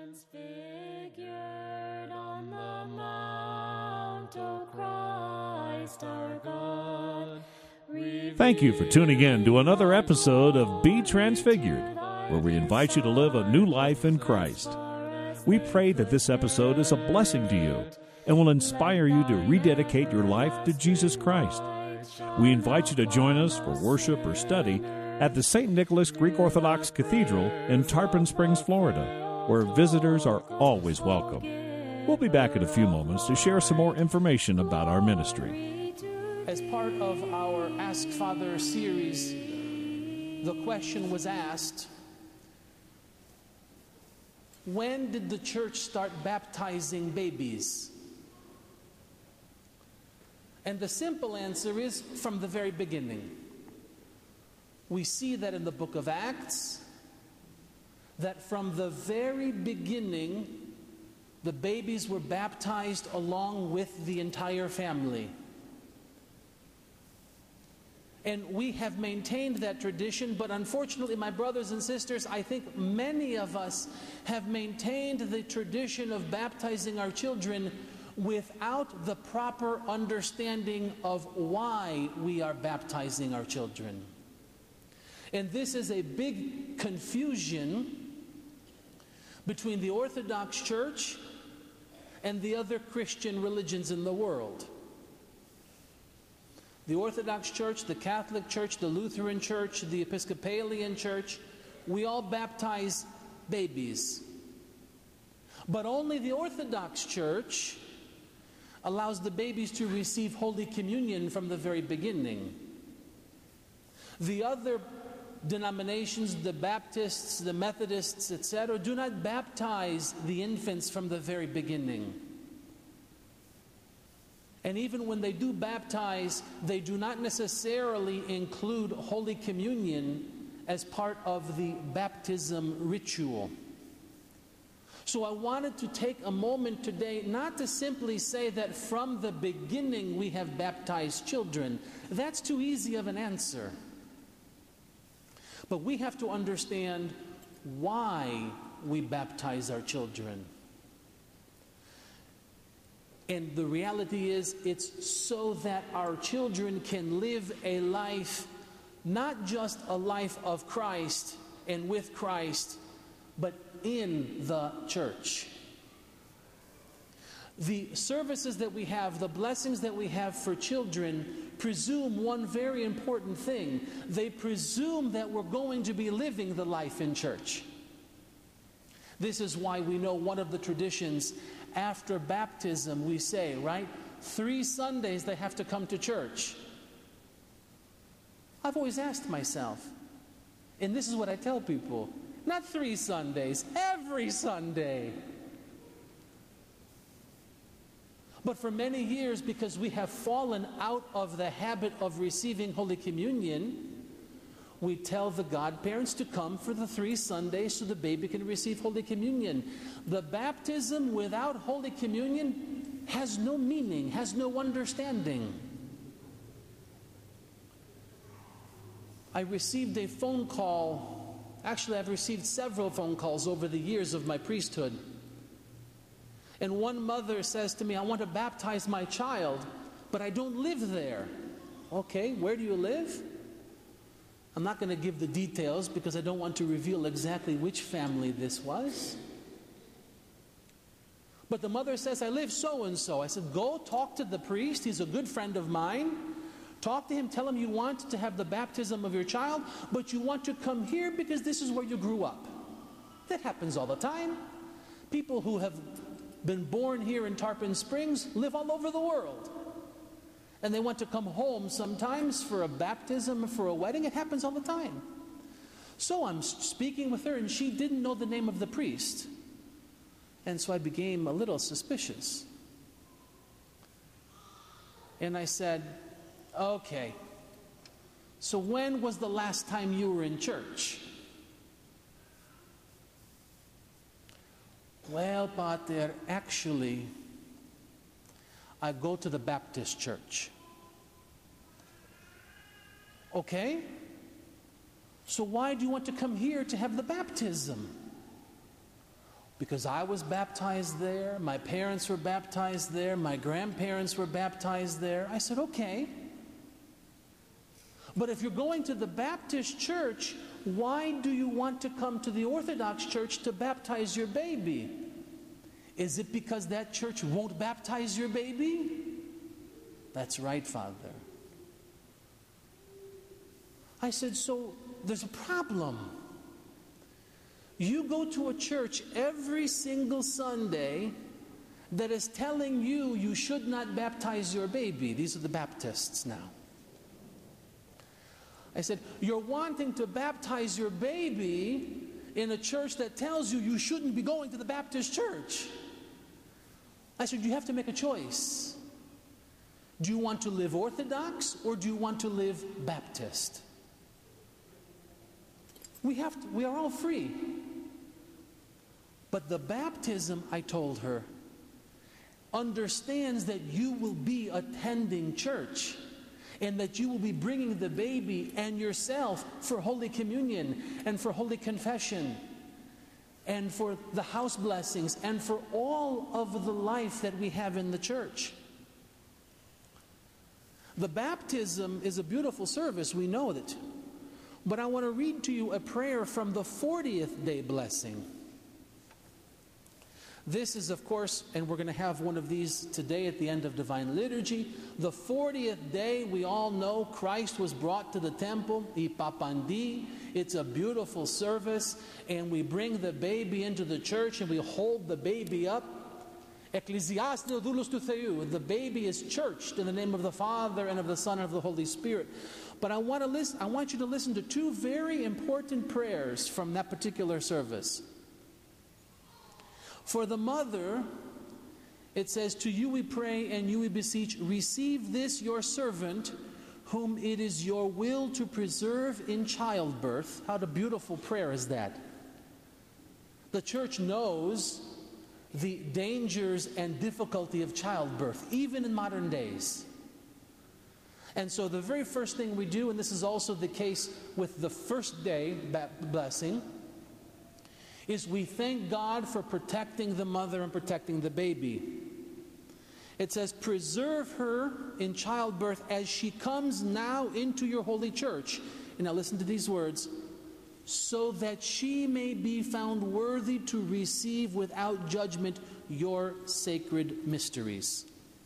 transfigured on the mount, O Christ our God. Thank you for tuning in to another episode of Be Transfigured, where we invite you to live a new life in Christ. We pray that this episode is a blessing to you and will inspire you to rededicate your life to Jesus Christ. We invite you to join us for worship or study at the St. Nicholas Greek Orthodox Cathedral in Tarpon Springs, Florida, where visitors are always welcome. We'll be back in a few moments to share some more information about our ministry. As part of our Ask Father series, the question was asked, when did the church start baptizing babies? And the simple answer is from the very beginning. We see that in the book of Acts, that from the very beginning, the babies were baptized along with the entire family. And we have maintained that tradition, but unfortunately, my brothers and sisters, I think many of us have maintained the tradition of baptizing our children without the proper understanding of why we are baptizing our children. And this is a big confusion between the Orthodox Church and the other Christian religions in the world. The Orthodox Church, the Catholic Church, the Lutheran Church, the Episcopalian Church, we all baptize babies. But only the Orthodox Church allows the babies to receive Holy Communion from the very beginning. The other denominations, the Baptists, the Methodists, etc., do not baptize the infants from the very beginning. And even when they do baptize, they do not necessarily include Holy Communion as part of the baptism ritual. So I wanted to take a moment today not to simply say that from the beginning we have baptized children. That's too easy of an answer. But we have to understand why we baptize our children. And the reality is, it's so that our children can live a life, not just a life of Christ and with Christ, but in the church. The services that we have, the blessings that we have for children, presume one very important thing. They presume that we're going to be living the life in church. This is why we know one of the traditions after baptism, we say, right? 3 Sundays they have to come to church. I've always asked myself, and this is what I tell people, not 3 Sundays, every Sunday. But for many years, because we have fallen out of the habit of receiving Holy Communion, we tell the godparents to come for the 3 Sundays so the baby can receive Holy Communion. The baptism without Holy Communion has no meaning, has no understanding. I received a phone call. Actually, I've received several phone calls over the years of my priesthood. And one mother says to me, I want to baptize my child, but I don't live there. Okay, where do you live? I'm not going to give the details because I don't want to reveal exactly which family this was. But the mother says, I live so-and-so. I said, go talk to the priest. He's a good friend of mine. Talk to him. Tell him you want to have the baptism of your child, but you want to come here because this is where you grew up. That happens all the time. People who have been born here in Tarpon Springs live all over the world. And they want to come home sometimes for a baptism, for a wedding. It happens all the time. So I'm speaking with her, and she didn't know the name of the priest. And so I became a little suspicious. And I said, okay, so when was the last time you were in church? Well, Pater, actually, I go to the Baptist church. Okay? So why do you want to come here to have the baptism? Because I was baptized there, my parents were baptized there, my grandparents were baptized there. I said, okay. But if you're going to the Baptist church, why do you want to come to the Orthodox church to baptize your baby? Is it because that church won't baptize your baby? That's right, Father. I said, so there's a problem. You go to a church every single Sunday that is telling you you should not baptize your baby. These are the Baptists now. I said, you're wanting to baptize your baby in a church that tells you you shouldn't be going to the Baptist church. I said, you have to make a choice. Do you want to live Orthodox or do you want to live Baptist? We are all free. But the baptism, I told her, understands that you will be attending church and that you will be bringing the baby and yourself for Holy Communion and for Holy Confession and for the house blessings and for all of the life that we have in the church. The baptism is a beautiful service, we know it. But I want to read to you a prayer from the 40th day blessing. This is, of course, and we're going to have one of these today at the end of Divine Liturgy. The 40th day, we all know Christ was brought to the temple, Ipapandi. It's a beautiful service, and we bring the baby into the church and we hold the baby up. Ecclesiastes doulos tu Theou. The baby is churched in the name of the Father and of the Son and of the Holy Spirit. But I want you to listen to two very important prayers from that particular service. For the mother, it says, to you we pray and you we beseech, receive this your servant, whom it is your will to preserve in childbirth. How a beautiful prayer is that. The church knows the dangers and difficulty of childbirth, even in modern days. And so the very first thing we do, and this is also the case with the first day blessing, is we thank God for protecting the mother and protecting the baby. It says, preserve her in childbirth as she comes now into your holy church. And now listen to these words. So that she may be found worthy to receive without judgment your sacred mysteries.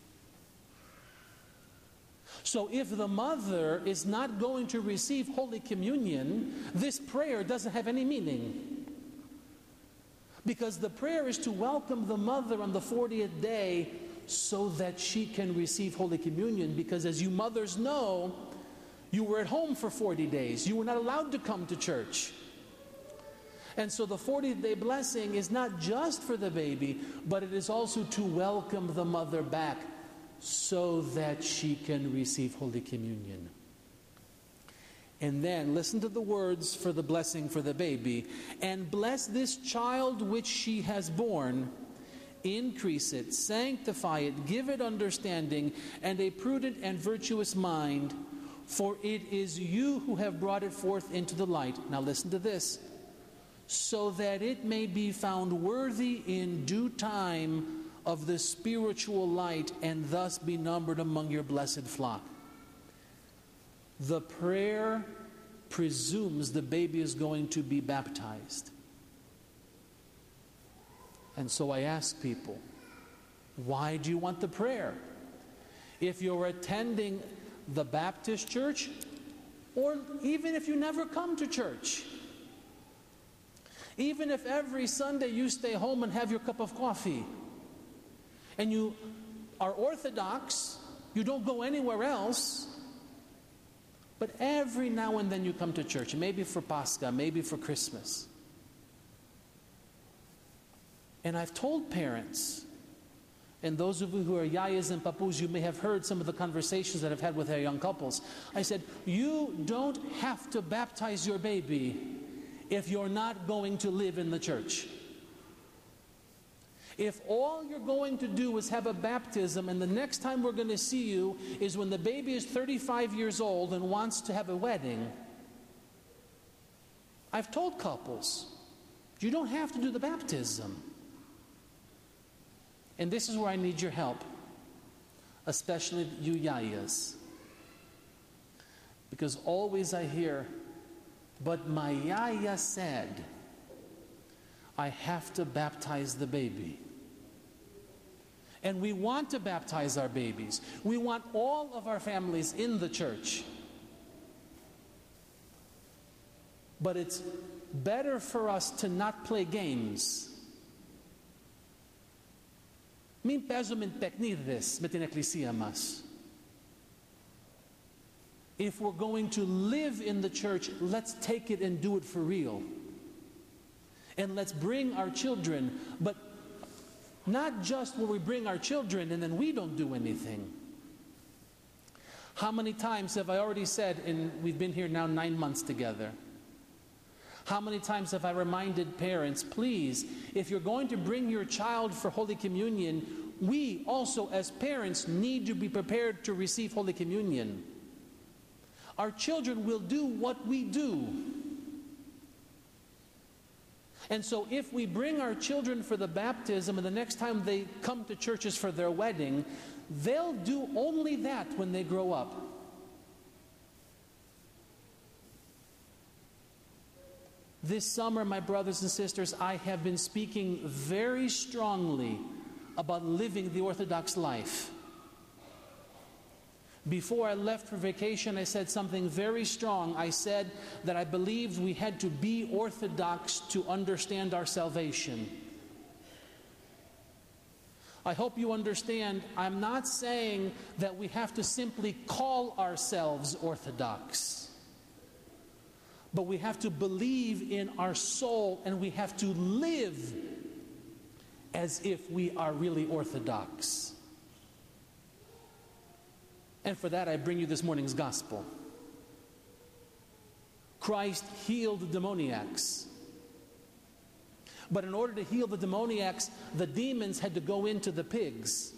So if the mother is not going to receive Holy Communion, this prayer doesn't have any meaning. Because the prayer is to welcome the mother on the 40th day so that she can receive Holy Communion. Because as you mothers know, you were at home for 40 days. You were not allowed to come to church. And so the 40th day blessing is not just for the baby, but it is also to welcome the mother back so that she can receive Holy Communion. And then listen to the words for the blessing for the baby. And bless this child which she has borne. Increase it, sanctify it, give it understanding and a prudent and virtuous mind. For it is you who have brought it forth into the light. Now listen to this. So that it may be found worthy in due time of the spiritual light and thus be numbered among your blessed flock. The prayer presumes the baby is going to be baptized. And so I ask people, why do you want the prayer? If you're attending the Baptist church, or even if you never come to church, even if every Sunday you stay home and have your cup of coffee, and you are Orthodox, you don't go anywhere else, but every now and then you come to church, maybe for Pascha, maybe for Christmas. And I've told parents, and those of you who are yayas and papus, you may have heard some of the conversations that I've had with our young couples. I said, you don't have to baptize your baby if you're not going to live in the church. If all you're going to do is have a baptism and the next time we're going to see you is when the baby is 35 years old and wants to have a wedding, I've told couples, you don't have to do the baptism. And this is where I need your help, especially you yayas. Because always I hear, but my yaya said, I have to baptize the baby. And we want to baptize our babies. We want all of our families in the church. But it's better for us to not play games. Min peso min peknides metin ecclesia mas. If we're going to live in the church, let's take it and do it for real. And let's bring our children, but not just where we bring our children and then we don't do anything. How many times have I already said, and we've been here now 9 months together, how many times have I reminded parents, please, if you're going to bring your child for Holy Communion, we also as parents need to be prepared to receive Holy Communion. Our children will do what we do. And so if we bring our children for the baptism and the next time they come to churches for their wedding, they'll do only that when they grow up. This summer, my brothers and sisters, I have been speaking very strongly about living the Orthodox life. Before I left for vacation, I said something very strong. I said that I believed we had to be Orthodox to understand our salvation. I hope you understand, I'm not saying that we have to simply call ourselves Orthodox. But we have to believe in our soul and we have to live as if we are really Orthodox. And for that I bring you this morning's gospel. Christ healed the demoniacs. But in order to heal the demoniacs, the demons had to go into the pigs.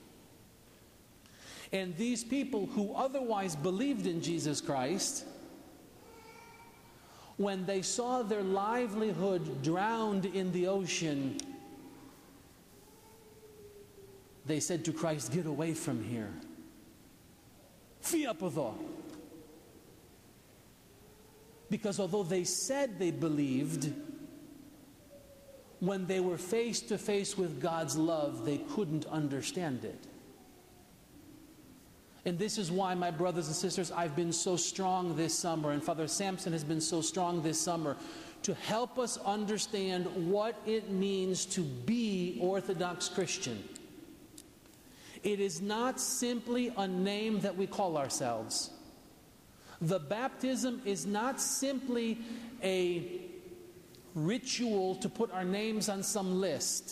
And these people who otherwise believed in Jesus Christ, when they saw their livelihood drowned in the ocean, they said to Christ, "Get away from here." Because although they said they believed, when they were face to face with God's love, they couldn't understand it. And this is why, my brothers and sisters, I've been so strong this summer, and Father Samson has been so strong this summer, to help us understand what it means to be Orthodox Christian. It is not simply a name that we call ourselves. The baptism is not simply a ritual to put our names on some list.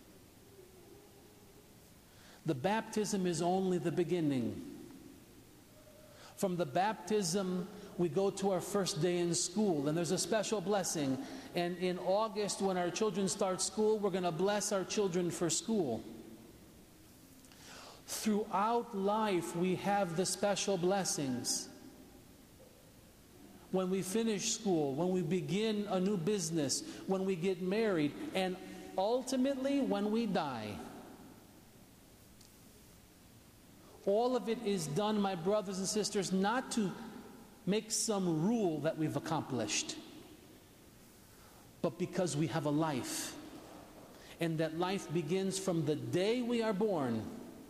The baptism is only the beginning. From the baptism, we go to our first day in school, and there's a special blessing. And in August, when our children start school, we're going to bless our children for school. Throughout life, we have the special blessings. When we finish school, when we begin a new business, when we get married, and ultimately when we die. All of it is done, my brothers and sisters, not to make some rule that we've accomplished, but because we have a life. And that life begins from the day we are born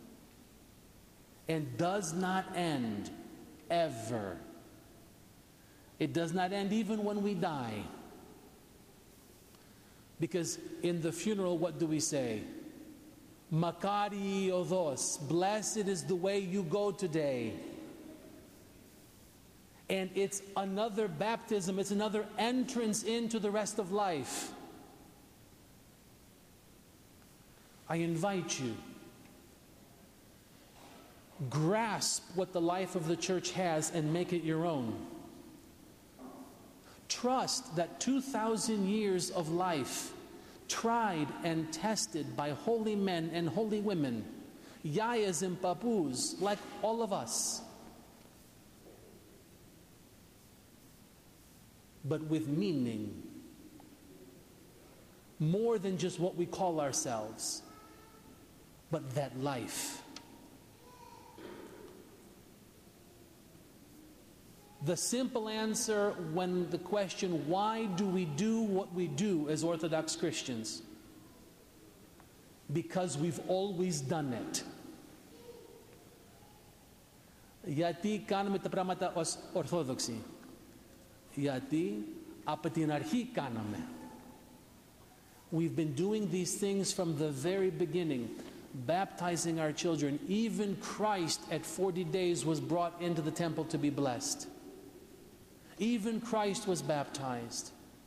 and does not end ever. It does not end even when we die. Because in the funeral, what do we say? Makari othos, blessed is the way you go today. And it's another baptism, it's another entrance into the rest of life. I invite you, grasp what the life of the church has and make it your own. Trust that 2,000 years of life, tried and tested by holy men and holy women, yayas and papus, like all of us, but with meaning, more than just what we call ourselves. but that life. The simple answer when the question, why do we do what we do as Orthodox Christians? Because we've always done it. Γιατί κάνουμε τα πράγματα ως Ορθόδοξοι? Γιατί από την αρχή κάναμε. We've been doing these things from the very beginning, baptizing our children. Even Christ at 40 days was brought into the temple to be blessed. Even Christ was baptized.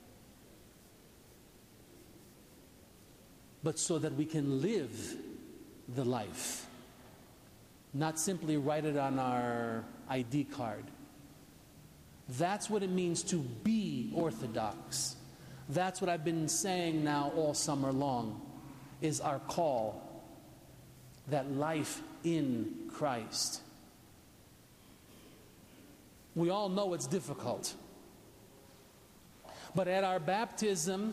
But so that we can live the life, not simply write it on our ID card. That's what it means to be Orthodox. That's what I've been saying now all summer long, is our call, that life in Christ. We all know it's difficult. But at our baptism,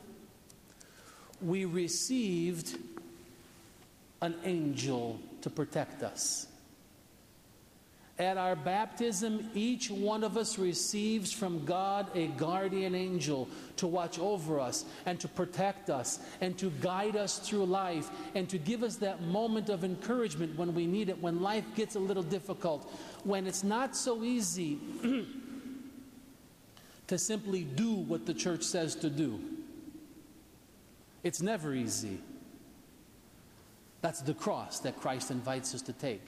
we received an angel to protect us. At our baptism, each one of us receives from God a guardian angel to watch over us and to protect us and to guide us through life and to give us that moment of encouragement when we need it, when life gets a little difficult, when it's not so easy to simply do what the church says to do. It's never easy. That's the cross that Christ invites us to take.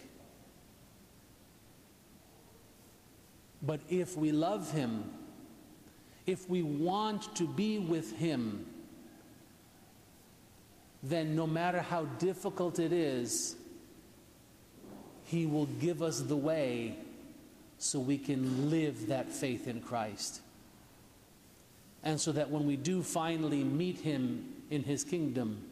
But if we love Him, if we want to be with Him, then no matter how difficult it is, He will give us the way so we can live that faith in Christ. And so that when we do finally meet Him in His kingdom,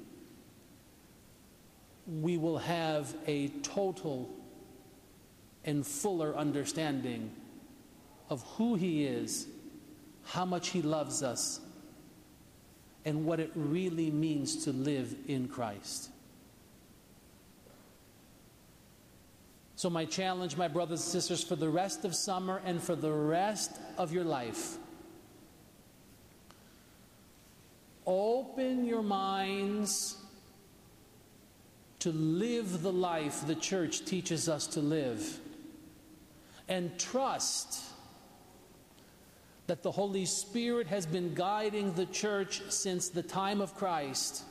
we will have a total and fuller understanding of who He is, how much He loves us, and what it really means to live in Christ. So my challenge, my brothers and sisters, for the rest of summer and for the rest of your life, open your minds to live the life the church teaches us to live, and trust that the Holy Spirit has been guiding the church since the time of Christ,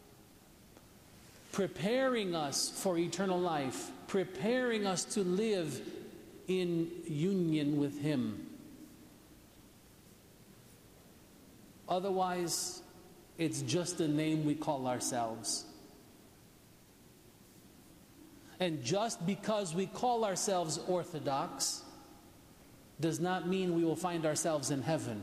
preparing us for eternal life, preparing us to live in union with Him. Otherwise, it's just a name we call ourselves. And just because we call ourselves Orthodox does not mean we will find ourselves in heaven.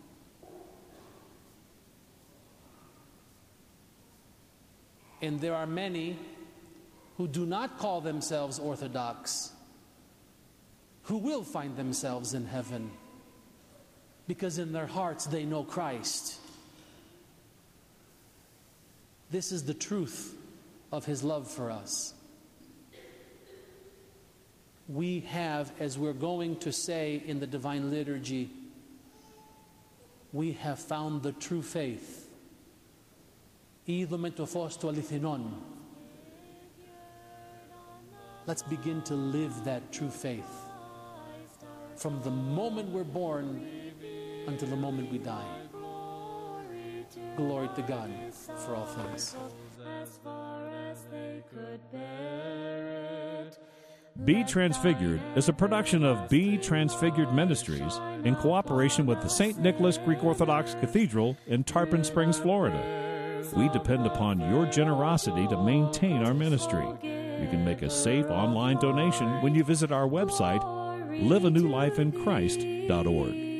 And there are many who do not call themselves Orthodox who will find themselves in heaven because in their hearts they know Christ. This is the truth of His love for us. We have, as we're going to say in the Divine Liturgy, we have found the true faith. Είδαμε το φως του αληθινών. Let's begin to live that true faith from the moment we're born until the moment we die. Glory to God for all things. As far as they could bear it. Be Transfigured is a production of Be Transfigured Ministries in cooperation with the St. Nicholas Greek Orthodox Cathedral in Tarpon Springs, Florida. We depend upon your generosity to maintain our ministry. You can make a safe online donation when you visit our website, liveanewlifeinchrist.org.